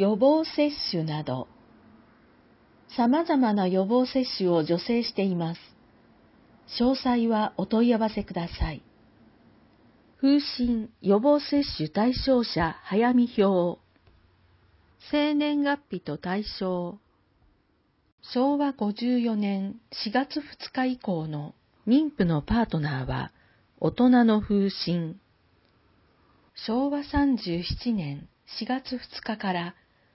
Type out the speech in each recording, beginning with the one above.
予防接種など、様々な予防接種を助成しています。詳細はお問い合わせください。風疹予防接種対象者早見表。生年月日と対象。昭和54年4月2日以降の妊婦のパートナーは大人の風疹。昭和37年4月2日から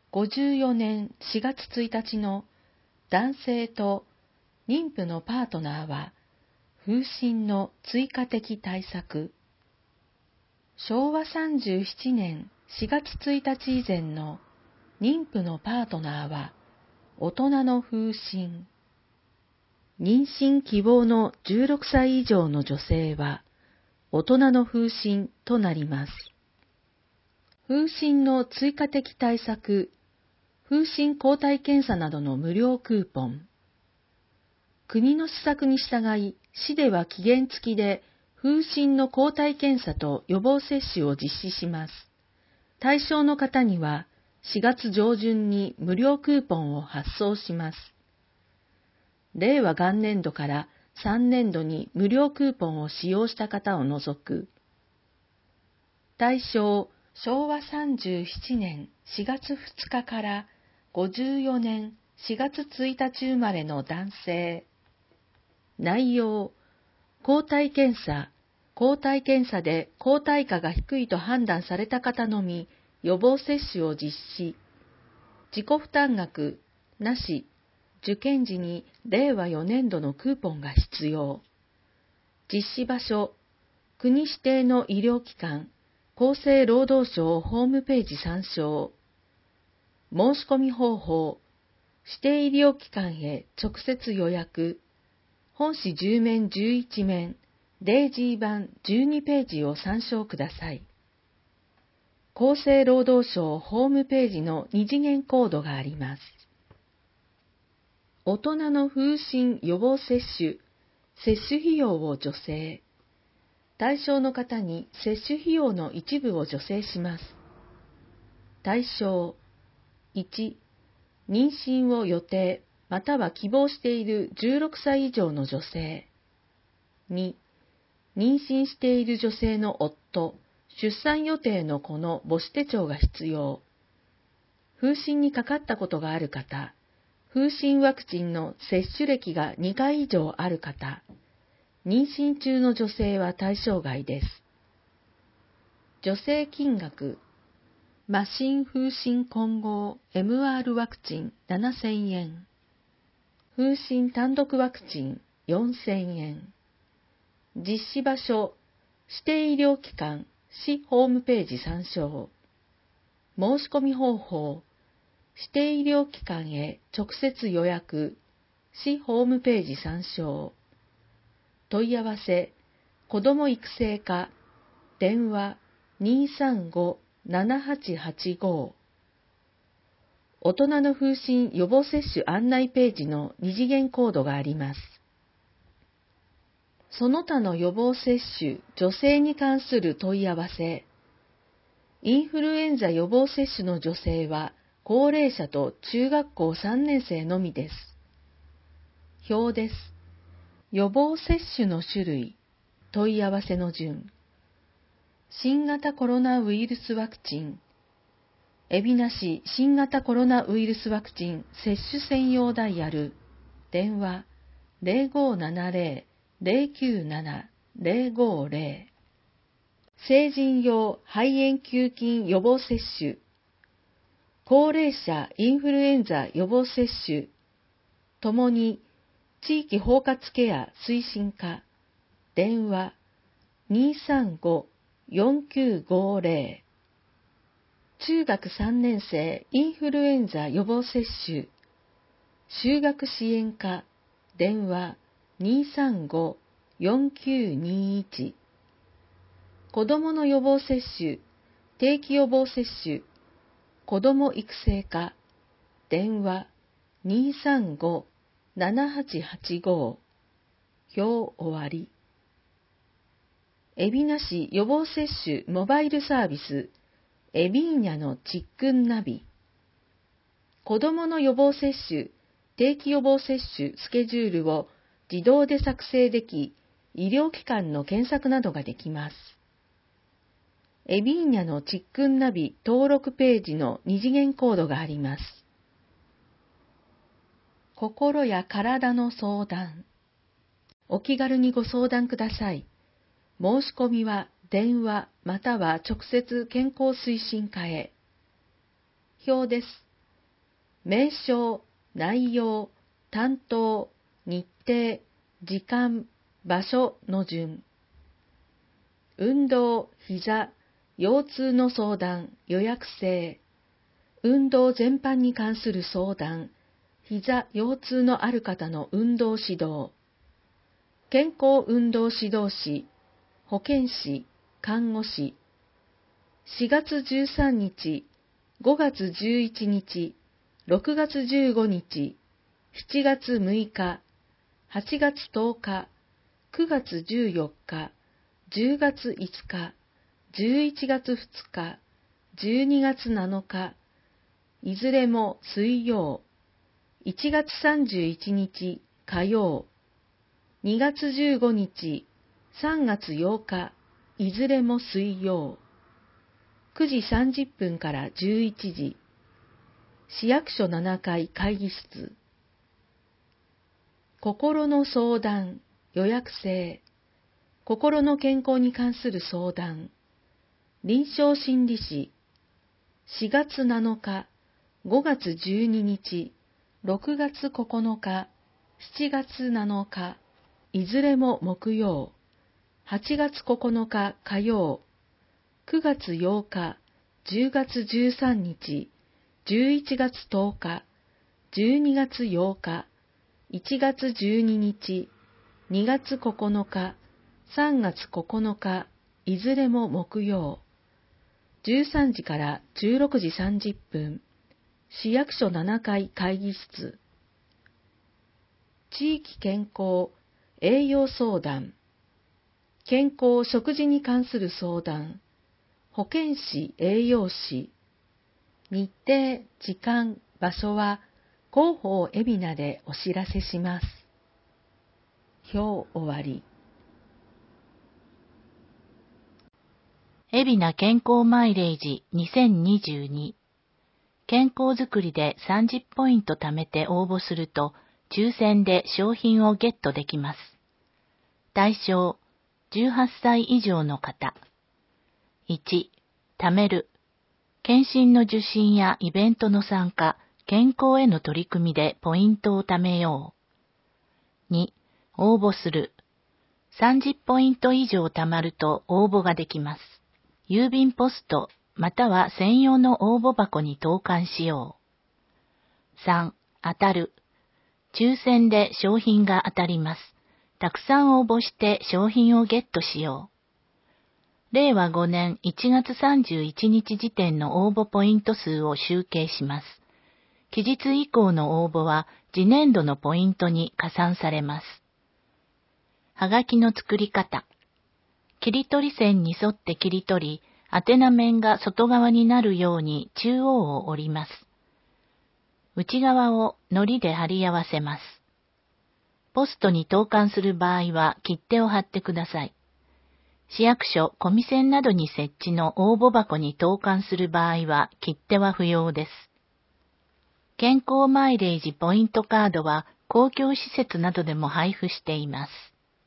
54年4月1日の男性と妊婦のパートナーは風疹の追加的対策。昭和37年4月1日以前の妊婦のパートナーは大人の風疹。妊娠希望の16歳以上の女性は大人の風疹となります。風疹の追加的対策、風疹抗体検査などの無料クーポン。国の施策に従い、市では期限付きで風疹の抗体検査と予防接種を実施します。対象の方には4月上旬に無料クーポンを発送します。令和元年度から3年度に無料クーポンを使用した方を除く。対象、昭和37年4月2日から54年4月1日生まれの男性。内容、抗体検査で抗体価が低いと判断された方のみ予防接種を実施。自己負担額、なし。受験時に令和4年度のクーポンが必要。実施場所、国指定の医療機関、厚生労働省ホームページ参照。申し込み方法、指定医療機関へ直接予約。本誌10面11面、デイジー版12ページを参照ください。厚生労働省ホームページの2次元コードがあります。大人の風疹予防接種、接種費用を助成。対象の方に接種費用の一部を助成します。対象、1、妊娠を予定または希望している16歳以上の女性。2、妊娠している女性の夫、出産予定の子の母子手帳が必要。風疹にかかったことがある方、風疹ワクチンの接種歴が2回以上ある方、妊娠中の女性は対象外です。助成金額、麻疹風疹混合 MR ワクチン7000円、風疹単独ワクチン4000円、実施場所、指定医療機関、市ホームページ参照。申し込み方法、指定医療機関へ直接予約、市ホームページ参照。問い合わせ、子ども育成課、電話235-7885。大人の風疹予防接種案内ページの2次元コードがあります。その他の予防接種、助成に関する問い合わせ。インフルエンザ予防接種の助成は、高齢者と中学校3年生のみです。表です。予防接種の種類、問い合わせの順。新型コロナウイルスワクチン。海老名市新型コロナウイルスワクチン接種専用ダイヤル。電話0570-097-050。成人用肺炎球菌予防接種。高齢者インフルエンザ予防接種。ともに地域包括ケア推進課。電話235-4950。中学3年生インフルエンザ予防接種。就学支援課。電話235-4921。子どもの予防接種、定期予防接種、子ども育成課。電話235-7885。表終わり。海老名市予防接種モバイルサービス、エビーニャのちっくんナビ。 子どもの予防接種、定期予防接種スケジュールを自動で作成でき、医療機関の検索などができます。エビーニャのちっくんナビ登録ページの二次元コードがあります。心や体の相談。お気軽にご相談ください。申し込みは電話または直接健康推進課へ。表です。名称、内容、担当、日程、時間、場所の順。運動、膝、腰痛の相談、予約制。運動全般に関する相談、膝、腰痛のある方の運動指導。健康運動指導士、保健師、看護師。4月13日、5月11日、6月15日、7月6日、8月10日、9月14日、10月5日、11月2日、12月7日、いずれも水曜、1月31日火曜、2月15日、3月8日、いずれも水曜、9時30分から11時、市役所7階会議室。心の相談、予約制。心の健康に関する相談。臨床心理士。4月7日、5月12日、6月9日、7月7日、いずれも木曜。8月9日火曜。9月8日、10月13日、11月10日、12月8日、1月12日、2月9日、3月9日、いずれも木曜。13時から16時30分、市役所7階会議室。地域健康、栄養相談。健康、食事に関する相談。保健師、栄養士。日程、時間、場所は広報海老名でお知らせします。表終わり。 海老名健康マイレージ2022。健康づくりで30ポイント貯めて応募すると、抽選で商品をゲットできます。対象、18歳以上の方。1、貯める。検診の受診やイベントの参加、健康への取り組みでポイントを貯めよう。2、応募する。30ポイント以上貯まると応募ができます。郵便ポスト、または専用の応募箱に投函しよう。3、当たる。抽選で商品が当たります。たくさん応募して商品をゲットしよう。令和5年1月31日時点の応募ポイント数を集計します。期日以降の応募は次年度のポイントに加算されます。はがきの作り方。切り取り線に沿って切り取り、宛名面が外側になるように中央を折ります。内側を糊で貼り合わせます。ポストに投函する場合は切手を貼ってください。市役所、コミセンなどに設置の応募箱に投函する場合は切手は不要です。健康マイレージポイントカードは公共施設などでも配布しています。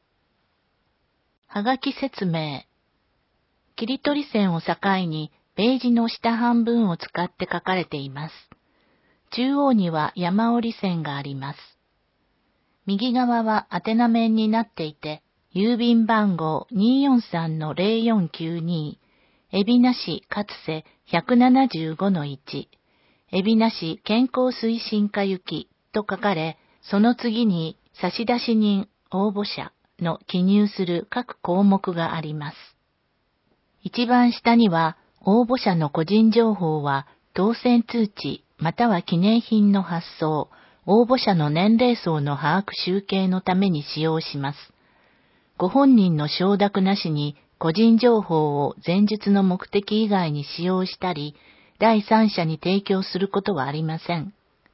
はがき説明。切り取り線を境にページの下半分を使って書かれています。中央には山折り線があります。右側は宛名面になっていて、郵便番号 243-0492、海老名市勝瀬 175-1、海老名市健康推進課行きと書かれ、その次に差出人、応募者の記入する各項目があります。一番下には、応募者の個人情報は、当選通知、または記念品の発送、応募者の年齢層の把握集計のために使用します。ご本人の承諾なしに、個人情報を前述の目的以外に使用したり、第三者に提供することはありません。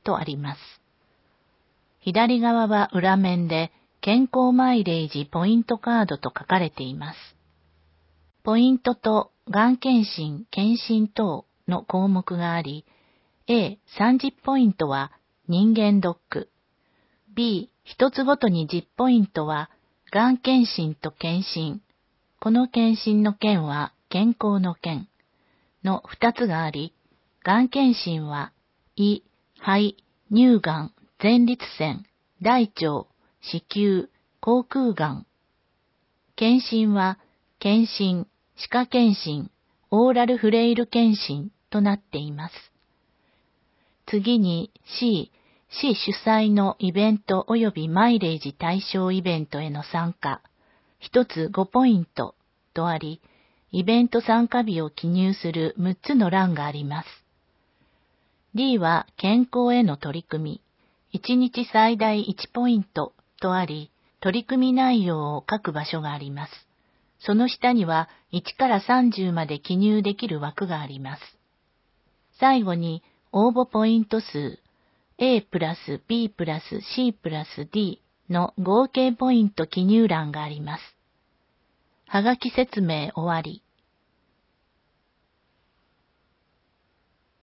とあります。左側は裏面で健康マイレージポイントカードと書かれています。ポイントとがん検診、検診等の項目があり、A、30ポイントは人間ドック、B、一つごとに10ポイントはがん検診と検診、この検診の件は健康の件の2つがあり、がん検診は胃、肺、乳がん、前立腺、大腸、子宮、口腔がん。検診は検診、歯科検診、オーラルフレイル検診となっています。次に C、市主催のイベント及びマイレージ対象イベントへの参加、1つ5ポイントとあり、イベント参加日を記入する6つの欄があります。D は健康への取り組み、1日最大1ポイントとあり、取り組み内容を書く場所があります。その下には1から30まで記入できる枠があります。最後に応募ポイント数、A プラス B プラス C プラス D の合計ポイント記入欄があります。はがき説明終わり。